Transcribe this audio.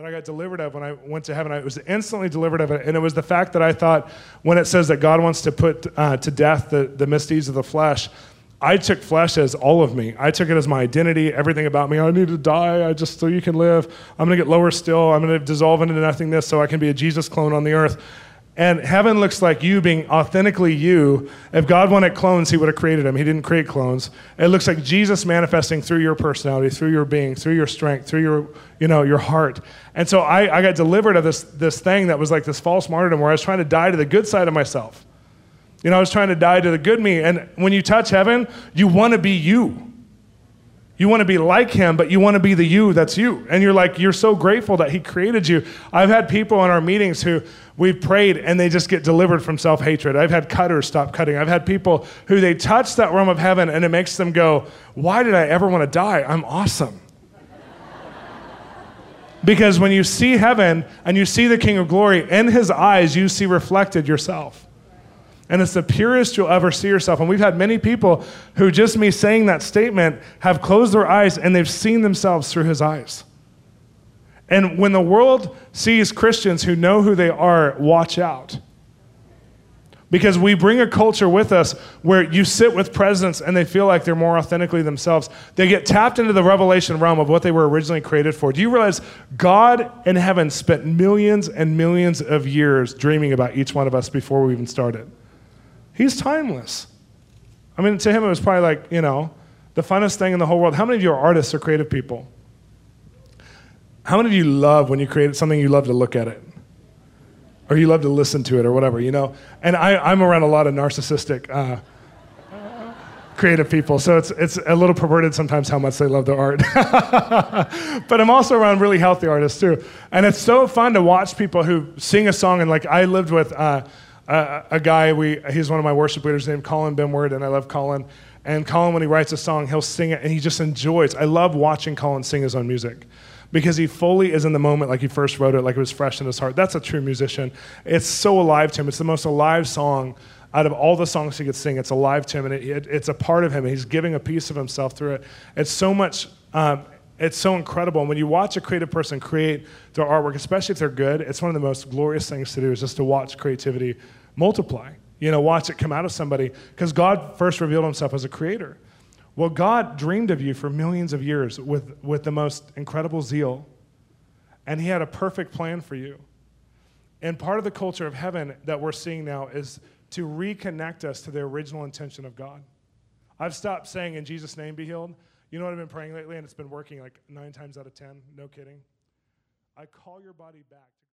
that I got delivered of when I went to heaven. I was instantly delivered of it, and it was the fact that I thought when it says that God wants to put to death the misdeeds of the flesh, I took flesh as all of me. I took it as my identity, everything about me. I need to die so you can live. I'm going to get lower still. I'm going to dissolve into nothingness so I can be a Jesus clone on the earth. And heaven looks like you being authentically you. If God wanted clones, he would have created them. He didn't create clones. It looks like Jesus manifesting through your personality, through your being, through your strength, through your heart. And so I got delivered of this thing that was like this false martyrdom where I was trying to die to the good side of myself. I was trying to die to the good me. And when you touch heaven, you want to be you. You want to be like him, but you want to be the you that's you. And you're so grateful that he created you. I've had people in our meetings who we've prayed and they just get delivered from self-hatred. I've had cutters stop cutting. I've had people who they touch that realm of heaven and it makes them go, why did I ever want to die? I'm awesome. Because when you see heaven and you see the King of Glory, in his eyes you see reflected yourself. And it's the purest you'll ever see yourself. And we've had many people who just me saying that statement have closed their eyes and they've seen themselves through his eyes. And when the world sees Christians who know who they are, watch out. Because we bring a culture with us where you sit with presidents and they feel like they're more authentically themselves. They get tapped into the revelation realm of what they were originally created for. Do you realize God in heaven spent millions and millions of years dreaming about each one of us before we even started? He's timeless. I mean, to him, it was probably like, the funnest thing in the whole world. How many of you are artists or creative people? How many of you love when you create something, you love to look at it? Or you love to listen to it or whatever, And I'm around a lot of narcissistic creative people, so it's a little perverted sometimes how much they love their art. But I'm also around really healthy artists too. And it's so fun to watch people who sing a song, and I lived with a guy, he's one of my worship leaders named Colin Bimward, and I love Colin. And Colin, when he writes a song, he'll sing it, and he just enjoys. I love watching Colin sing his own music because he fully is in the moment like he first wrote it, like it was fresh in his heart. That's a true musician. It's so alive to him. It's the most alive song out of all the songs he could sing. It's alive to him, and it's a part of him, and he's giving a piece of himself through it. It's so much... it's so incredible. And when you watch a creative person create their artwork, especially if they're good, it's one of the most glorious things to do is just to watch creativity multiply. Watch it come out of somebody. Because God first revealed himself as a creator. Well, God dreamed of you for millions of years with the most incredible zeal. And he had a perfect plan for you. And part of the culture of heaven that we're seeing now is to reconnect us to the original intention of God. I've stopped saying, in Jesus' name be healed. You know what I've been praying lately, and it's been working 9 times out of 10, no kidding? I call your body back.